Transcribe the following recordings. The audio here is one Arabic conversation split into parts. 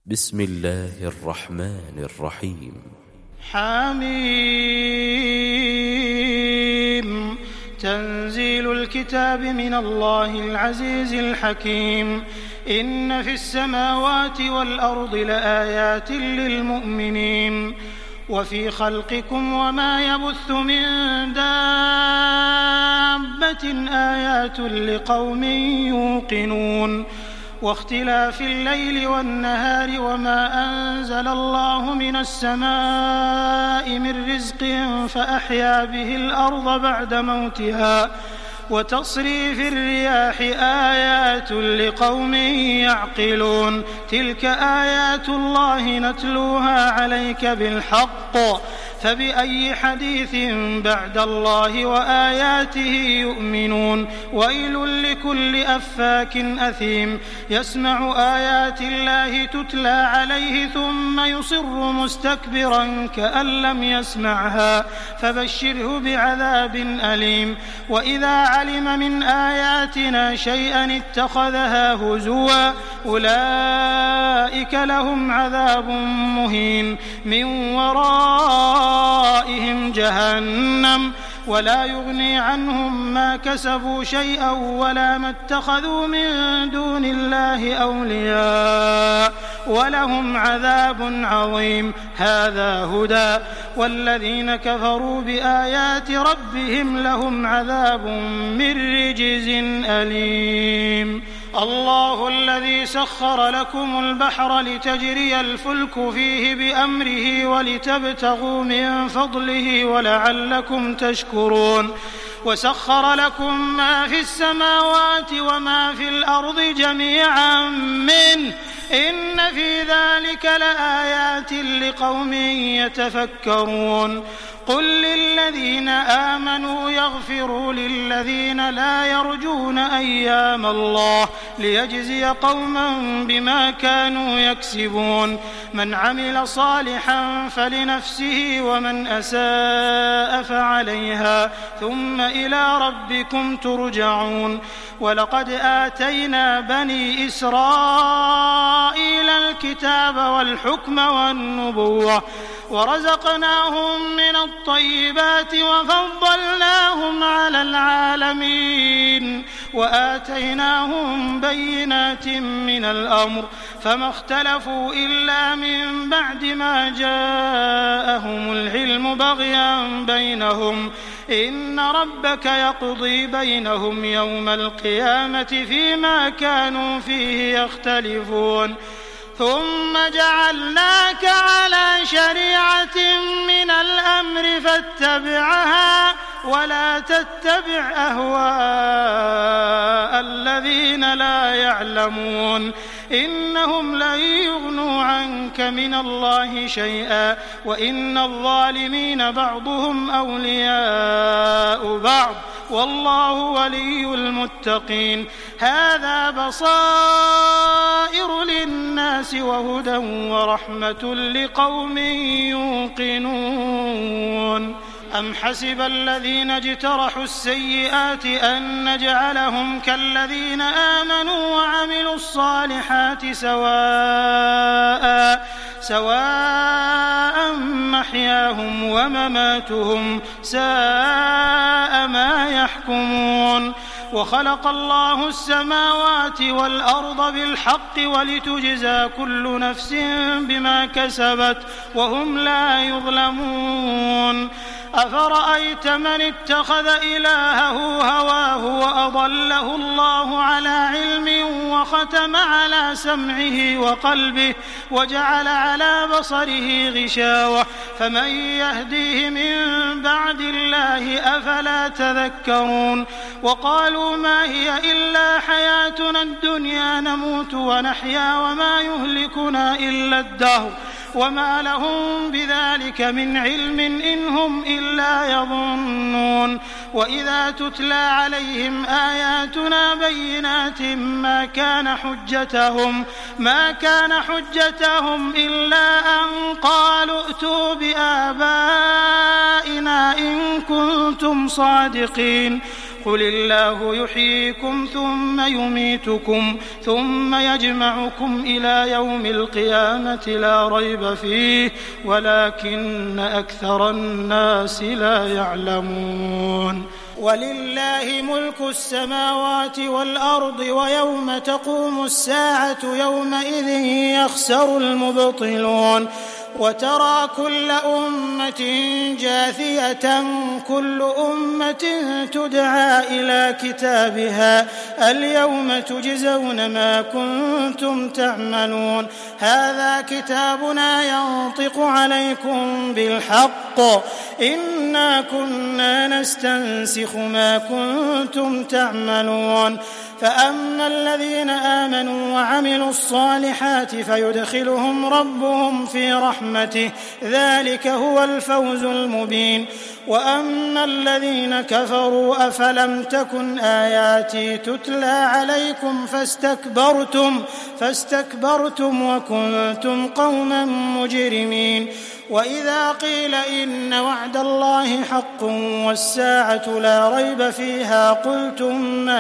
بسم الله الرحمن الرحيم. حميم. تنزيل الكتاب من الله العزيز الحكيم. إن في السماوات والأرض لآيات للمؤمنين وفي خلقكم وما يبث من دابة آيات لقوم يوقنون واختلاف الليل والنهار وما أنزل الله من السماء من رزق فأحيا به الأرض بعد موتها وتصريف الرياح آيات لقوم يعقلون. تلك آيات الله نتلوها عليك بالحق فبأي حديث بعد الله وآياته يؤمنون. ويل لكل أفاك أثيم يسمع آيات الله تتلى عليه ثم يصر مستكبرا كأن لم يسمعها فبشره بعذاب أليم. وإذا علم من آياتنا شيئا اتخذها هزوا أولئك لهم عذاب مهين من ورائهم جهنم ولا يغني عنهم ما كسبوا شيئا ولا ما اتخذوا من دون الله أولياء ولهم عذاب عظيم. هذا هدى والذين كفروا بآيات ربهم لهم عذاب من رجز أليم. الله الذي سخر لكم البحر لتجري الفلك فيه بأمره ولتبتغوا من فضله ولعلكم تشكرون. وسخر لكم ما في السماوات وما في الأرض جميعا منه إن في ذلك لآيات لقوم يتفكرون. قل للذين آمنوا يغفروا للذين لا يرجون أيام الله ليجزي قوما بما كانوا يكسبون. من عمل صالحا فلنفسه ومن أساء فعليها ثم إلى ربكم ترجعون. ولقد آتينا بني إسرائيل الكتاب والحكم والنبوة ورزقناهم من الطيبات وفضلناهم على العالمين وآتيناهم بينات من الأمر فما اختلفوا إلا من بعد ما جاءهم العلم بغيا بينهم إن ربك يقضي بينهم يوم القيامة فيما كانوا فيه يختلفون. ثم جعلناك على شريعة من الأمر فاتبعها ولا تتبع أهواء الذين لا يعلمون إنهم لن يغنوا عنك من الله شيئا وإن الظالمين بعضهم أولياء بعض والله ولي المتقين. هذا بصائر للناس وهدى ورحمة لقوم يوقنون. أم حسب الذين اجترحوا السيئات أن نجعلهم كالذين آمنوا وعملوا الصالحات سواء محياهم ومماتهم ساء ما يحكمون. وخلق الله السماوات والأرض بالحق ولتجزى كل نفس بما كسبت وهم لا يظلمون. أفرأيت من اتخذ إلهه هواه وأضله الله على علم وختم على سمعه وقلبه وجعل على بصره غشاوة فمن يهديه من بعد الله أفلا تذكرون. وقالوا ما هي إلا حياتنا الدنيا نموت ونحيا وما يهلكنا إلا الدهر وما لهم بذلك من علم إن هم إلا يظنون. وإذا تتلى عليهم آياتنا بينات ما كان حجتهم إلا أن قالوا ائتوا بآبائنا إن كنتم صادقين. قل الله يحييكم ثم يميتكم ثم يجمعكم إلى يوم القيامة لا ريب فيه ولكن أكثر الناس لا يعلمون ولله ملك السماوات والأرض ويوم تقوم الساعة يومئذ يخسر المبطلون وترى كل أمة جاثية كل أمة تدعى إلى كتابها اليوم تجزون ما كنتم تعملون هذا كتابنا ينطق عليكم بالحق إنا كنا نستنسخ ما كنتم تعملون فأما الذين آمنوا وعملوا الصالحات فيدخلهم ربهم في رحمته ذلك هو الفوز المبين وأما الذين كفروا أفلم تكن آياتي تتلى عليكم فاستكبرتم وكنتم قوما مجرمين وإذا قيل إن وعد الله حق والساعة لا ريب فيها قلتم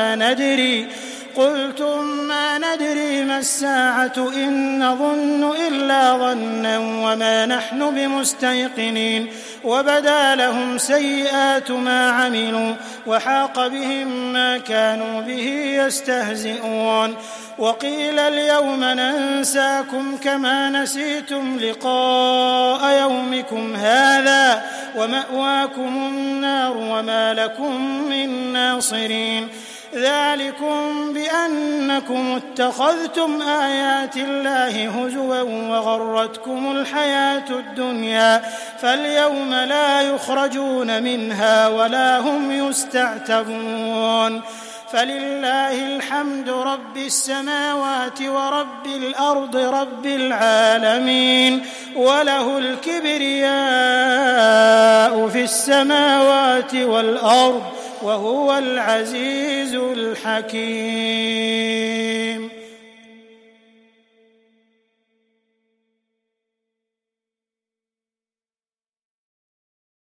ما ندري ما الساعة إن نظن إلا ظنا وما نحن بمستيقنين وبدا لهم سيئات ما عملوا وحاق بهم ما كانوا به يستهزئون وقيل اليوم ننساكم كما نسيتم لقاء يومكم هذا ومأواكم النار وما لكم من ناصرين ذلكم بأنكم اتخذتم آيات الله هزوا وغرتكم الحياة الدنيا فاليوم لا يخرجون منها ولا هم يستعتبون فلله الحمد رب السماوات ورب الأرض رب العالمين وله الكبرياء في السماوات والأرض وهو العزيز الحكيم